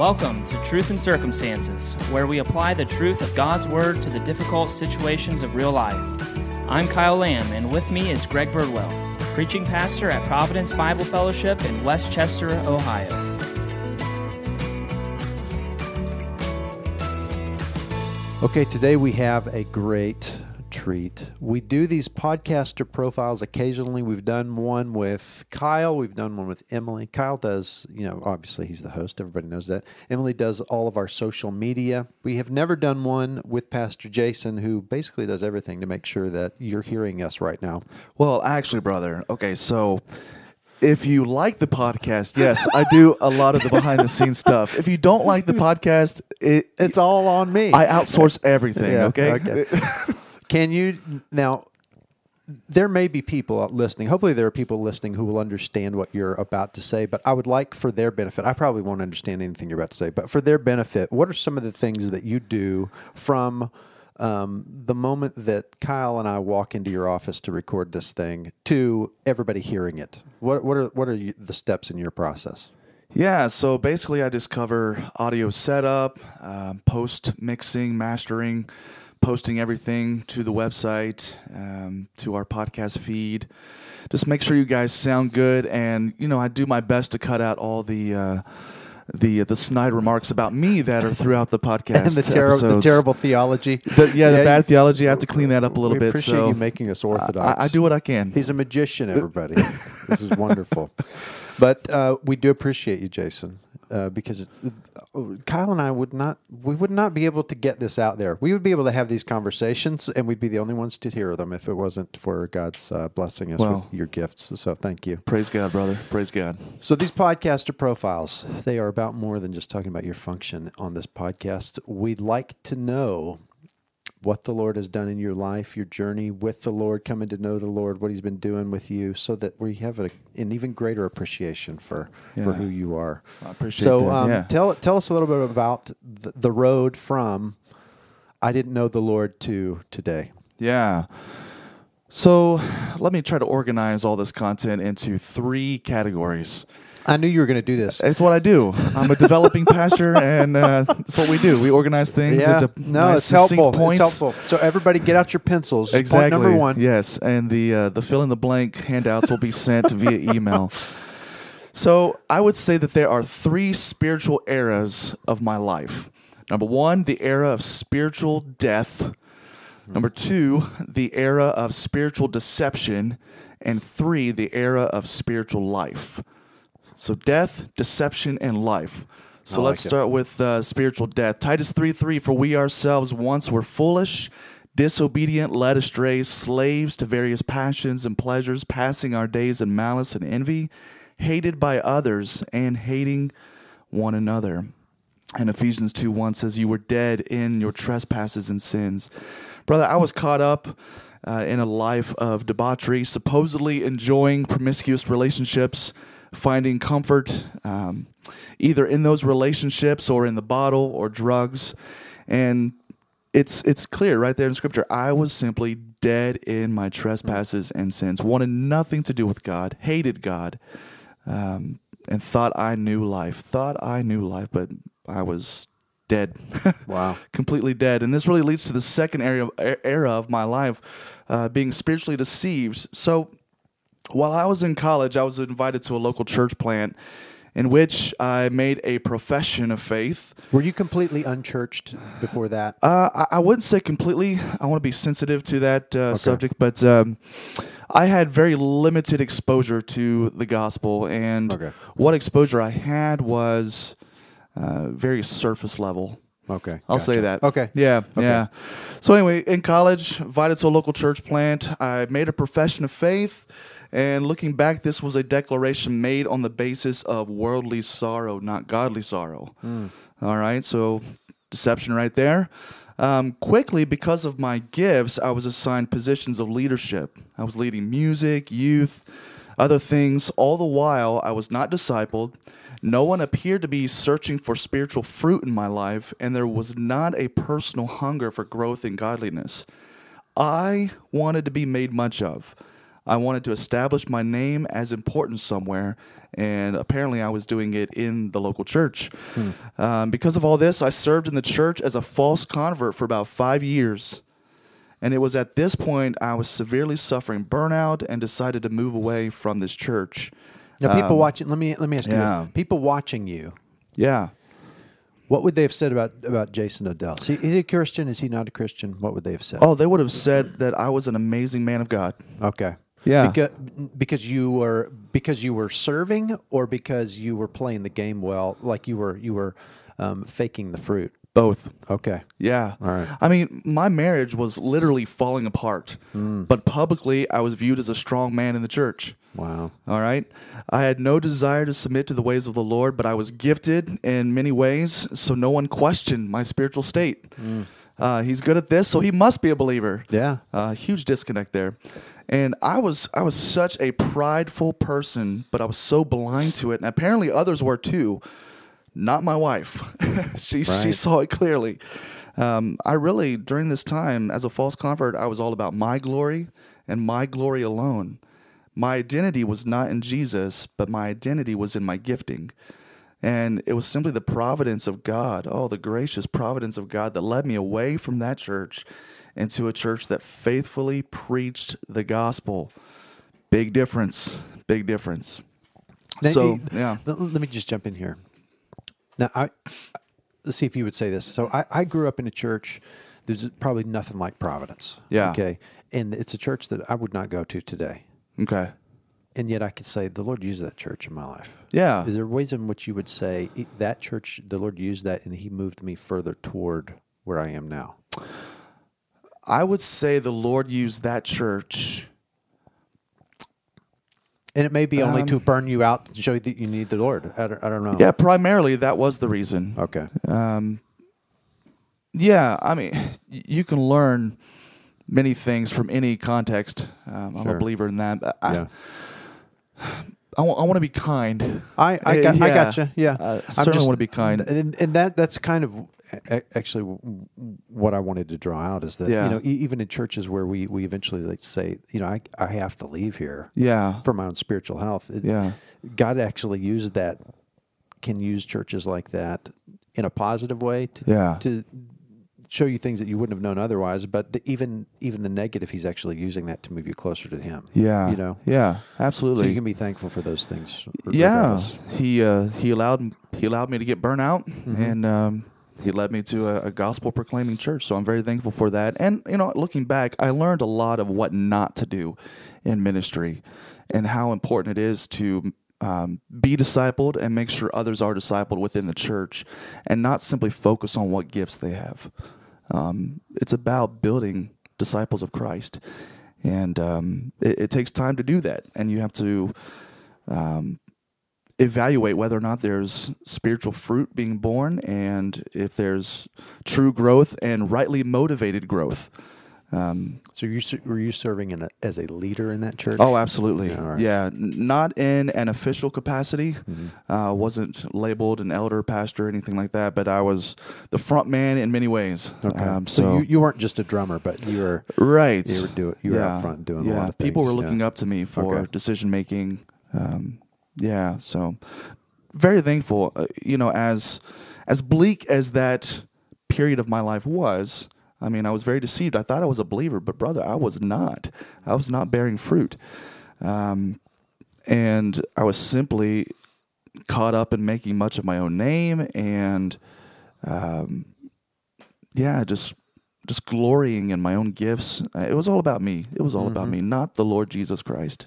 Welcome to Truth and Circumstances, where we apply the truth of God's Word to the difficult situations of real life. I'm Kyle Lamb, and with me is Greg Birdwell, preaching pastor at Providence Bible Fellowship in Westchester, Ohio. Okay, today we have a great treat. We do these podcaster profiles occasionally. We've done one with Kyle. We've done one with Emily. Kyle does, obviously he's the host. Everybody knows that. Emily does all of our social media. We have never done one with Pastor Jason, who basically does everything to make sure that you're hearing us right now. Well, actually, brother, okay, so if you like the podcast, yes, I do a lot of the behind-the-scenes stuff. If you don't like the podcast, it's all on me. I outsource everything, okay? Can you, now, there may be people listening. Hopefully there are people listening who will understand what you're about to say, but I would like for their benefit, I probably won't understand anything you're about to say, but for their benefit, what are some of the things that you do from the moment that Kyle and I walk into your office to record this thing to everybody hearing it? What are the steps in your process? Yeah, so basically I just cover audio setup, post-mixing, mastering, posting everything to the website, to our podcast feed. Just make sure you guys sound good, and I do my best to cut out all the snide remarks about me that are throughout the podcast and the terrible theology. The bad theology. I have to clean that up a little bit. Appreciate you making us orthodox. I do what I can. He's a magician, everybody. This is wonderful. But we do appreciate you, Jason, because Kyle and I would not be able to get this out there. We would be able to have these conversations, and we'd be the only ones to hear them if it wasn't for God's blessing us with your gifts. So thank you. Praise God, brother. Praise God. So these podcaster profiles, they are about more than just talking about your function on this podcast. We'd like to know what the Lord has done in your life, your journey with the Lord, coming to know the Lord, what He's been doing with you, so that we have an even greater appreciation for who you are. I appreciate that. Tell us a little bit about the road from I didn't know the Lord to today. Yeah. So let me try to organize all this content into 3 categories. I knew you were going to do this. It's what I do. I'm a developing pastor, and that's what we do. We organize things into it's helpful. Points. It's helpful. So everybody get out your pencils. Exactly. Point number 1. Yes, and the fill-in-the-blank handouts will be sent via email. So I would say that there are 3 spiritual eras of my life. Number 1, the era of spiritual death. Number 2, the era of spiritual deception. And 3, the era of spiritual life. So death, deception, and life. So let's start with spiritual death. Titus 3:3, for we ourselves once were foolish, disobedient, led astray, slaves to various passions and pleasures, passing our days in malice and envy, hated by others, and hating one another. And Ephesians 2:1 says, you were dead in your trespasses and sins. Brother, I was caught up in a life of debauchery, supposedly enjoying promiscuous relationships, finding comfort either in those relationships or in the bottle or drugs. And it's clear right there in Scripture. I was simply dead in my trespasses and sins, wanted nothing to do with God, hated God, and thought I knew life, but I was dead. Wow. Completely dead. And this really leads to the second era of my life, being spiritually deceived. So while I was in college, I was invited to a local church plant in which I made a profession of faith. Were you completely unchurched before that? I wouldn't say completely. I want to be sensitive to that subject, but I had very limited exposure to the gospel, and what exposure I had was very surface level. Okay. I'll say that. Okay. Yeah. So anyway, in college, invited to a local church plant. I made a profession of faith. And looking back, this was a declaration made on the basis of worldly sorrow, not godly sorrow. All right, so deception right there. Quickly, because of my gifts, I was assigned positions of leadership. I was leading music, youth, other things. All the while, I was not discipled. No one appeared to be searching for spiritual fruit in my life, and there was not a personal hunger for growth in godliness. I wanted to be made much of. I wanted to establish my name as important somewhere, and apparently I was doing it in the local church. Because of all this, I served in the church as a false convert for about 5 years. And it was at this point I was severely suffering burnout and decided to move away from this church. Now, people watching, let me ask you yeah. this. People watching you, Yeah. what would they have said about Jason Odell? Is he a Christian? Is he not a Christian? What would they have said? Oh, they would have said that I was an amazing man of God. Okay. Yeah. Because you were serving, or because you were playing the game well, like you were faking the fruit. Both. Okay. Yeah. All right. I mean, my marriage was literally falling apart, but publicly I was viewed as a strong man in the church. Wow. All right. I had no desire to submit to the ways of the Lord, but I was gifted in many ways, so no one questioned my spiritual state. He's good at this, so he must be a believer. Yeah. Huge disconnect there. And I was such a prideful person, but I was so blind to it, and apparently others were too. Not my wife. She saw it clearly. I really, during this time, as a false convert, I was all about my glory and my glory alone. My identity was not in Jesus, but my identity was in my gifting. And it was simply the providence of God, the gracious providence of God that led me away from that church into a church that faithfully preached the gospel. Big difference. Big difference. Now, Yeah. Let me just jump in here. Now, let's see if you would say this. So I grew up in a church. There's probably nothing like Providence. Yeah. Okay. And it's a church that I would not go to today. Okay. And yet I could say the Lord used that church in my life. Yeah. Is there ways in which you would say that church, the Lord used that and he moved me further toward where I am now? I would say the Lord used that church. And it may be only to burn you out to show you that you need the Lord. I don't know. Yeah, primarily that was the reason. Okay. Yeah, I mean, you can learn many things from any context. I'm Sure. a believer in that. Yeah. I want to be kind. I gotcha. Yeah. I certainly want to be kind. And that's kind of actually what I wanted to draw out is that, Yeah. even in churches where we eventually like say, I have to leave here Yeah. for my own spiritual health. Yeah. God actually can use churches like that in a positive way to show you things that you wouldn't have known otherwise. But even the negative, he's actually using that to move you closer to him. Yeah. Yeah, absolutely. So you can be thankful for those things. Yeah, regardless. he allowed me to get burnt out, and he led me to a gospel proclaiming church. So I'm very thankful for that. And looking back, I learned a lot of what not to do in ministry, and how important it is to be discipled and make sure others are discipled within the church, and not simply focus on what gifts they have. It's about building disciples of Christ, and it takes time to do that, and you have to evaluate whether or not there's spiritual fruit being born, and if there's true growth and rightly motivated growth. So were you serving as a leader in that church? Oh, absolutely. Yeah, all right. Yeah, not in an official capacity. Wasn't labeled an elder, pastor, anything like that, but I was the front man in many ways. Okay. So you weren't just a drummer, but you were right. You were out front doing a lot of things. People were looking up to me for Okay. decision making. So very thankful. As bleak as that period of my life was, I mean, I was very deceived. I thought I was a believer, but brother, I was not. I was not bearing fruit. And I was simply caught up in making much of my own name and, just glorying in my own gifts. It was all about me. It was all about me, not the Lord Jesus Christ.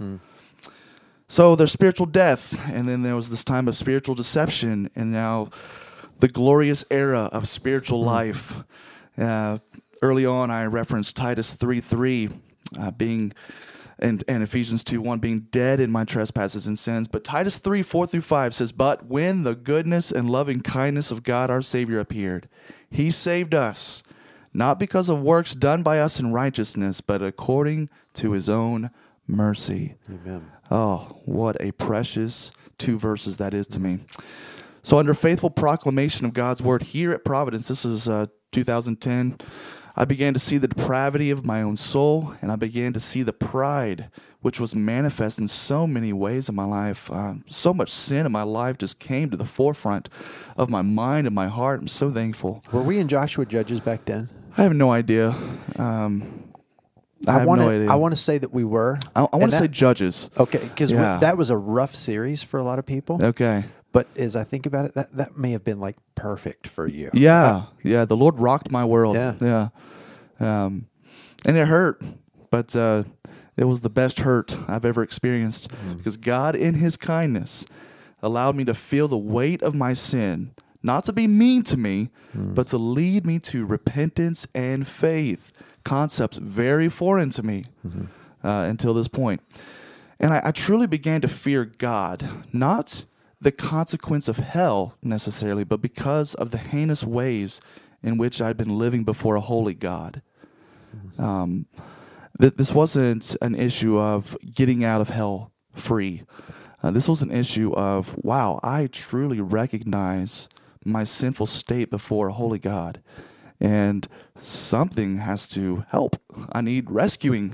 So there's spiritual death, and then there was this time of spiritual deception, and now the glorious era of spiritual life. Early on, I referenced Titus 3:3 being, and Ephesians 2:1 being dead in my trespasses and sins. But Titus 3:4-5 says, "But when the goodness and loving kindness of God our Savior appeared, He saved us, not because of works done by us in righteousness, but according to His own mercy." Amen. Oh, what a precious 2 verses that is to me. So under faithful proclamation of God's word here at Providence, this is 2010, I began to see the depravity of my own soul, and I began to see the pride which was manifest in so many ways in my life. So much sin in my life just came to the forefront of my mind and my heart. I'm so thankful. Were we in Joshua Judges back then? I have no idea. I have no idea. I want to say that we were. I want to say Judges. Okay, because Yeah. that was a rough series for a lot of people. Okay. But as I think about it, that may have been like perfect for you. Yeah. Yeah. The Lord rocked my world. Yeah. Yeah. And it hurt, but it was the best hurt I've ever experienced because God, in His kindness, allowed me to feel the weight of my sin, not to be mean to me, but to lead me to repentance and faith, concepts very foreign to me until this point. And I truly began to fear God, not the consequence of hell necessarily, but because of the heinous ways in which I'd been living before a holy God. This wasn't an issue of getting out of hell free. This was an issue of, wow, I truly recognize my sinful state before a holy God, and something has to help. I need rescuing.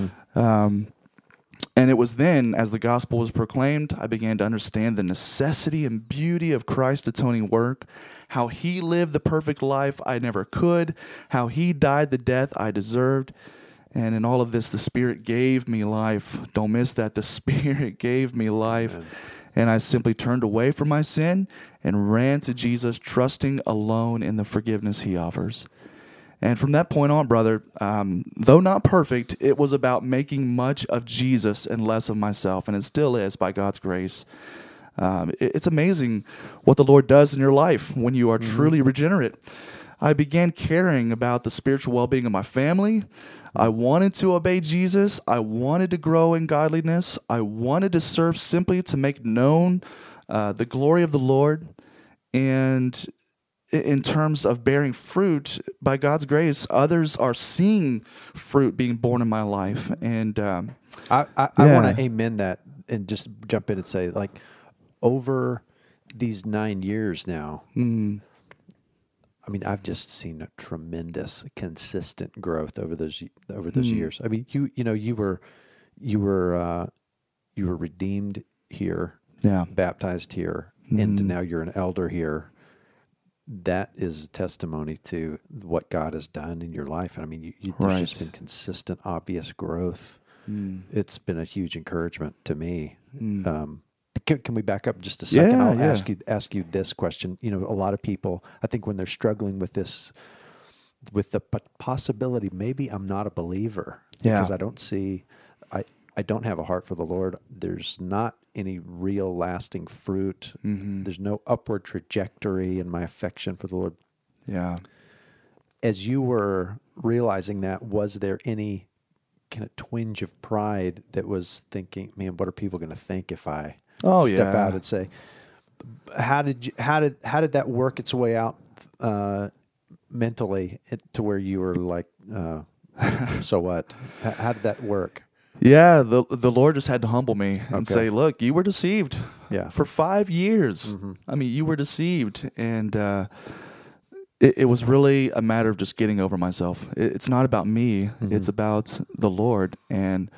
And it was then, as the gospel was proclaimed, I began to understand the necessity and beauty of Christ's atoning work, how He lived the perfect life I never could, how He died the death I deserved. And in all of this, the Spirit gave me life. Don't miss that. The Spirit gave me life. Amen. And I simply turned away from my sin and ran to Jesus, trusting alone in the forgiveness He offers. And from that point on, brother, though not perfect, it was about making much of Jesus and less of myself. And it still is by God's grace. It's amazing what the Lord does in your life when you are truly regenerate. I began caring about the spiritual well-being of my family. I wanted to obey Jesus. I wanted to grow in godliness. I wanted to serve simply to make known the glory of the Lord. And in terms of bearing fruit, by God's grace, others are seeing fruit being born in my life. And I want to amen that and just jump in and say, like, over these 9 years now, I mean, I've just seen a tremendous, consistent growth over those years. I mean, you were redeemed here, baptized here, and now you're an elder here. That is a testimony to what God has done in your life. And I mean, there's just been consistent, obvious growth. It's been a huge encouragement to me. Can we back up just a second? Yeah, I'll ask you this question. You know, a lot of people, I think, when they're struggling with this, with the possibility, maybe I'm not a believer because I don't see, I don't have a heart for the Lord. There's not any real lasting fruit. There's no upward trajectory in my affection for the Lord. Yeah. As you were realizing that, was there any kind of twinge of pride that was thinking, man, what are people going to think if I step out and say, how did that work its way out mentally to where you were like, so what? How did that work? Yeah, the Lord just had to humble me and say, look, you were deceived for 5 years. I mean, you were deceived. And it was really a matter of just getting over myself. It's not about me. It's about the Lord and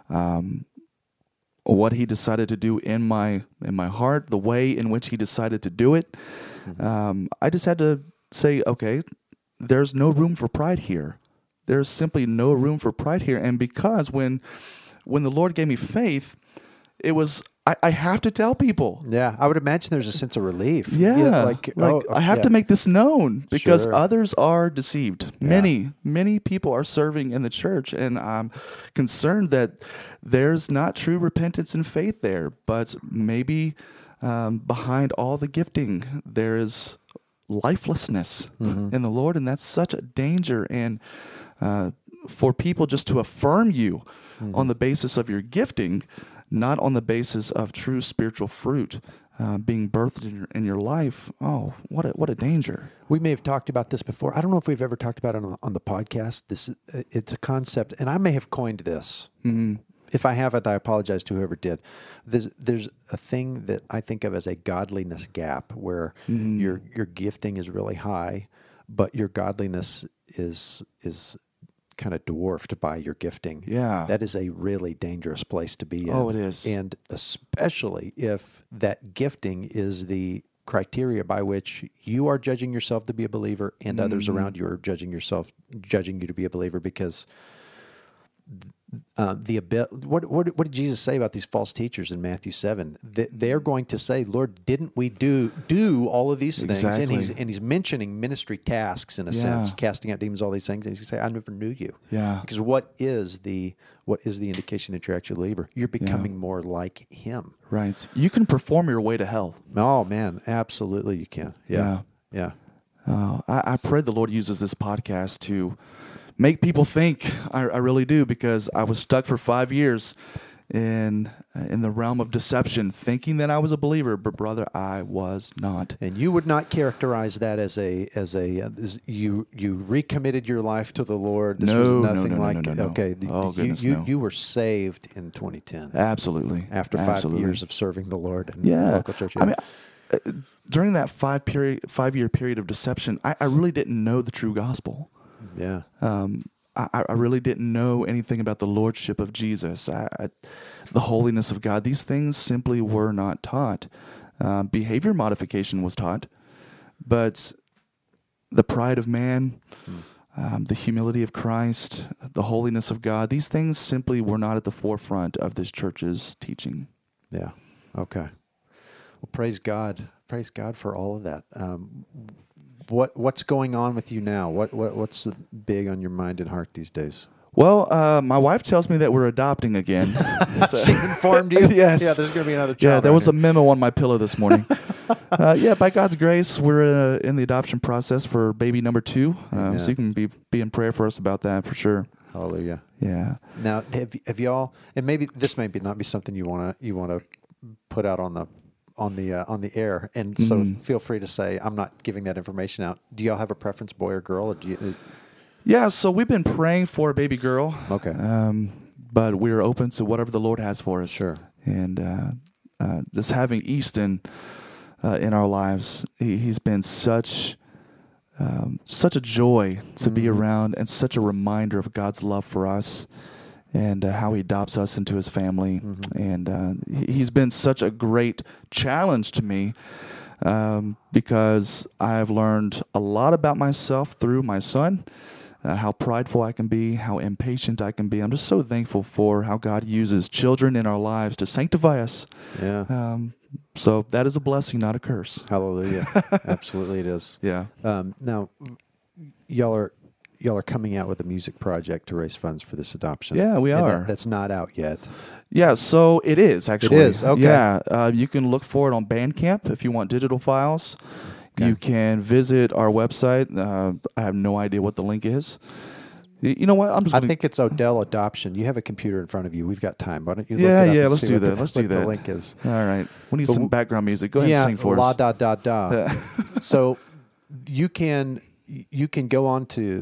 what He decided to do in my heart, the way in which He decided to do it. I just had to say, okay, there's no room for pride here. There's simply no room for pride here. And because when the Lord gave me faith, it was, I have to tell people. Yeah, I would imagine there's a sense of relief. Yeah, I have to make this known because others are deceived. Many people are serving in the church, and I'm concerned that there's not true repentance and faith there. But maybe behind all the gifting, there is lifelessness in the Lord, and that's such a danger. And for people just to affirm you on the basis of your gifting, not on the basis of true spiritual fruit being birthed in your life. Oh, what a danger. We may have talked about this before. I don't know if we've ever talked about it on the podcast. It's a concept, and I may have coined this. If I haven't, I apologize to whoever did. There's a thing that I think of as a godliness gap where your gifting is really high, but your godliness is kind of dwarfed by your gifting. Yeah. That is a really dangerous place to be in. Oh, it is. And especially if that gifting is the criteria by which you are judging yourself to be a believer and others around you are judging you to be a believer, because what did Jesus say about these false teachers in Matthew 7? They're going to say, Lord, didn't we do all of these things? Exactly. And he's mentioning ministry tasks in a sense, casting out demons, all these things. And he's going to say, I never knew you. Yeah. Because what is the indication that you're actually a believer? You're becoming more like him. Right. You can perform your way to hell. Oh, man, absolutely you can. Yeah. I pray the Lord uses this podcast to make people think. I really do, because I was stuck for 5 years in the realm of deception, thinking that I was a believer, but brother, I was not. And you would not characterize that as you recommitted your life to the Lord. This was nothing like no. okay. Oh, goodness, no. You were saved in 2010. Absolutely. After 5 years of serving the Lord in local church. I mean, during that 5 year period of deception, I really didn't know the true gospel. Yeah. I really didn't know anything about the lordship of Jesus, the holiness of God. These things simply were not taught. Behavior modification was taught, but the pride of man, the humility of Christ, the holiness of God, these things simply were not at the forefront of this church's teaching. Yeah. Okay. Well, praise God. Praise God for all of that. What's going on with you now? What's big on your mind and heart these days? Well, my wife tells me that we're adopting again. She informed you? Yes. Yeah, there's going to be another child. Yeah, there was a memo on my pillow this morning. By God's grace, we're in the adoption process for baby number 2. So you can be in prayer for us about that for sure. Hallelujah. Yeah. Now, have y'all? And maybe this may not be something you want to put out on the air, and so feel free to say I'm not giving that information out. Do y'all have a preference, boy or girl, or do you? Yeah, so we've been praying for a baby girl. Okay. But we're open to whatever the Lord has for us. Sure. And just having Easton in our lives, he's been such a joy to be around, and such a reminder of God's love for us, and how he adopts us into his family. And he's been such a great challenge to me, because I've learned a lot about myself through my son, how prideful I can be, how impatient I can be. I'm just so thankful for how God uses children in our lives to sanctify us. Yeah. So that is a blessing, not a curse. Hallelujah. Absolutely it is. Yeah. Now, y'all are coming out with a music project to raise funds for this adoption. Yeah, we are. That's not out yet. Yeah, so it is actually. It is, okay. Yeah, you can look for it on Bandcamp if you want digital files. Okay. You can visit our website. I have no idea what the link is. You know what? I think it's Odell Adoption. You have a computer in front of you. We've got time. Why don't you look it up and let's see do what that. Let's do that. the link is. All right. We need some background music. Go ahead and sing for la us. da da da. So you can go on to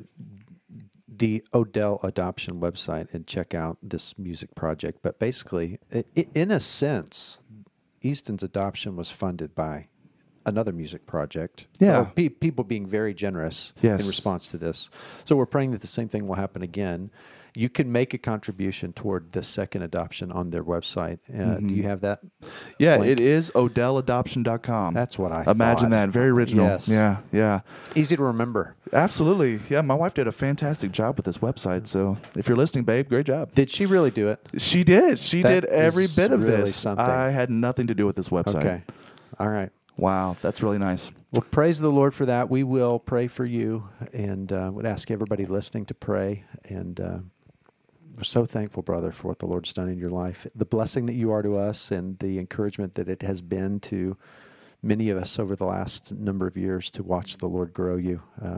the Odell Adoption website and check out this music project. But basically, in a sense, Easton's adoption was funded by another music project. Yeah. People being very generous in response to this. So we're praying that the same thing will happen again. You can make a contribution toward the second adoption on their website. Do you have that? Yeah, link? it is OdellAdoption.com. That's what I Imagine thought. that. Very original. Yes. Yeah. Easy to remember. Absolutely. Yeah, my wife did a fantastic job with this website. So if you're listening, babe, great job. Did she really do it? She did. She That did every is bit of really this. something. I had nothing to do with this website. Okay. All right. Wow, that's really nice. Well, praise the Lord for that. We will pray for you, and would ask everybody listening to pray. And we're so thankful, brother, for what the Lord's done in your life, the blessing that you are to us, and the encouragement that it has been to many of us over the last number of years to watch the Lord grow you.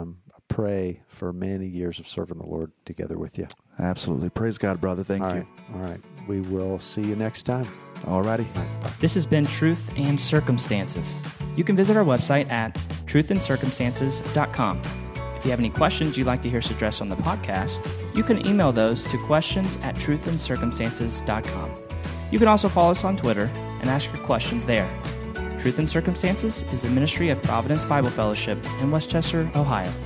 Pray for many years of serving the Lord together with you. Absolutely. Praise God, brother. Thank you. All right. We will see you next time. All righty. This has been Truth and Circumstances. You can visit our website at truthandcircumstances.com. If you have any questions you'd like to hear us address on the podcast, you can email those to questions@truthandcircumstances.com. You can also follow us on Twitter and ask your questions there. Truth and Circumstances is a ministry of Providence Bible Fellowship in Westchester, Ohio.